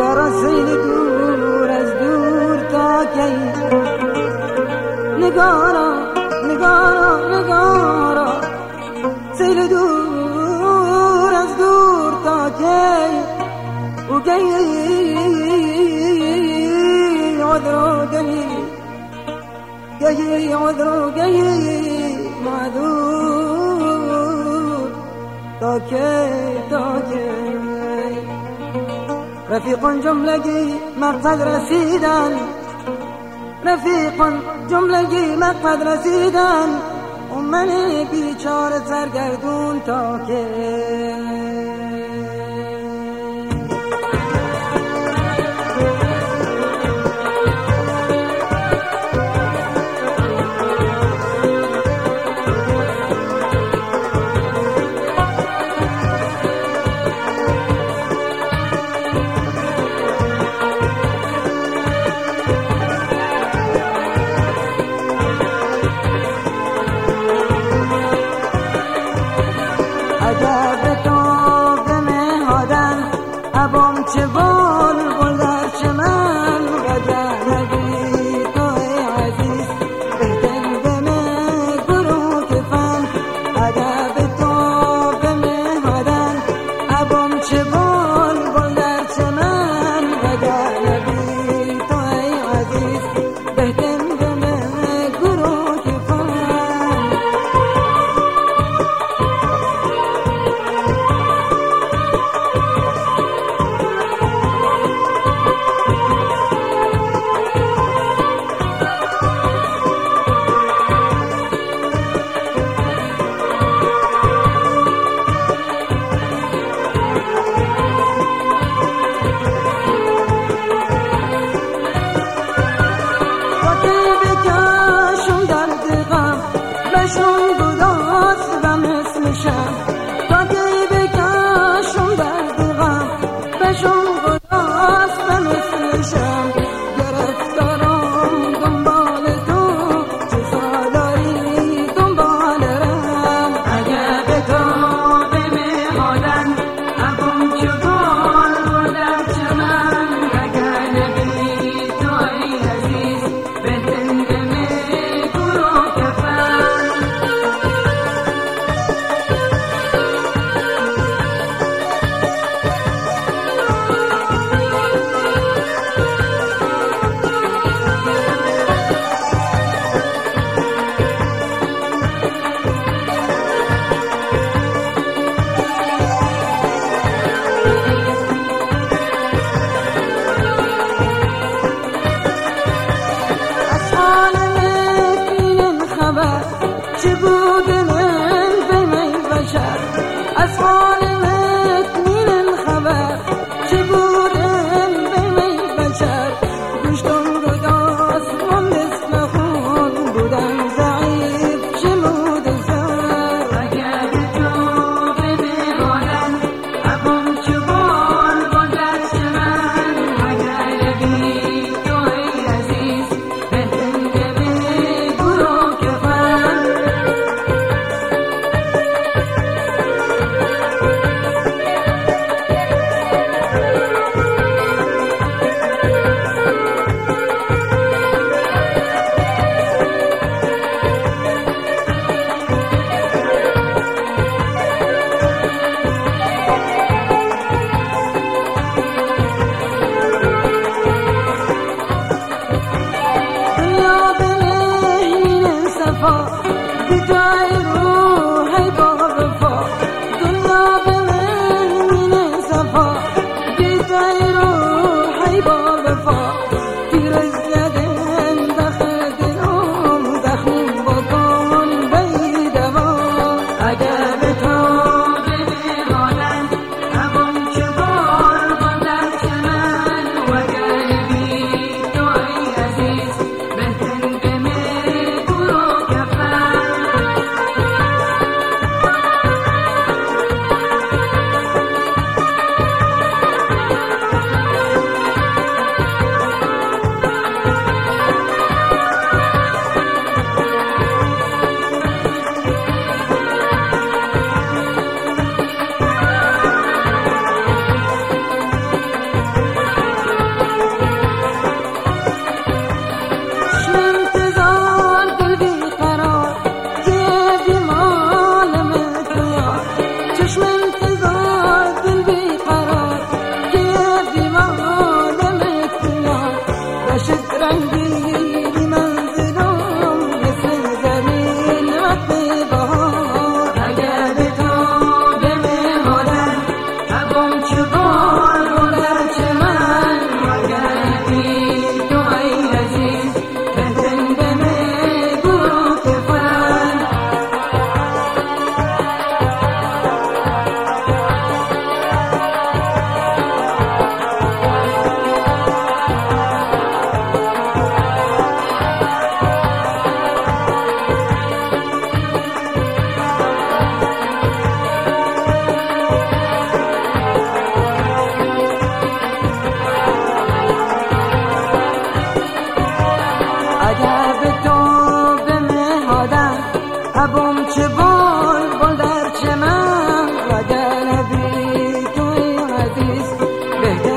نگارا سیل دور از دور تا کی، نگارا نگارا نگارا سیل دور از دور تا کی، و کی عذر گهی عذر گهی معذور تا کی رفیقان جملگی مقصد رسیدن، رفیقان جملگی مقصد رسیدن، و من بیچاره سرگردون تا کی. چه بال بال در چمن وجهی توی عزیز بهتر دمه گروه کفن ادب تو به مهادن ابام چه بال بال در چمن وجهی توی عزیز بهتر دمه گروه کفن چه بود من به می بشر از حال مکنین الخبر، چه بود به می بشر گوشتم گداست من مثل خون بودم ضعیف شمود سر اگر تو به میگانم ابام چه بال بودت چمن اگر بی توی عزیز بهتن به گروه کفن بهتر